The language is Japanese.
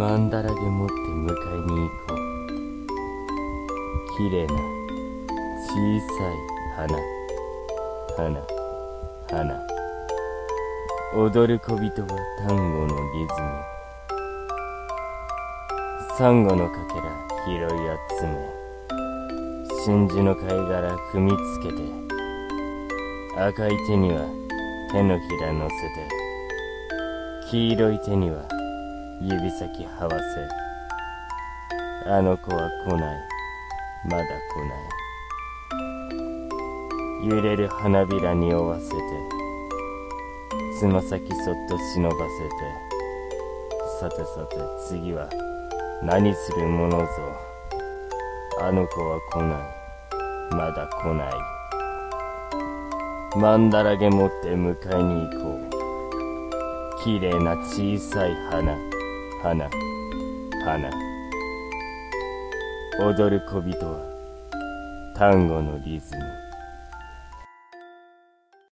マンダラゲ持って迎えに行こう。綺麗な小さい花。踊る小人は単語のリズム。サンゴのかけら拾い集め、真珠の貝殻踏みつけて、赤い手には手のひら乗せて、黄色い手には指先はわせ、あの子は来ない、まだ来ない。揺れる花びらに追わせて、つま先そっと忍ばせて、さて次は何するものぞ。あの子は来ない、まだ来ない。マンダラゲ持って迎えに行こう。綺麗な小さい花。踊る小人は単語のリズム。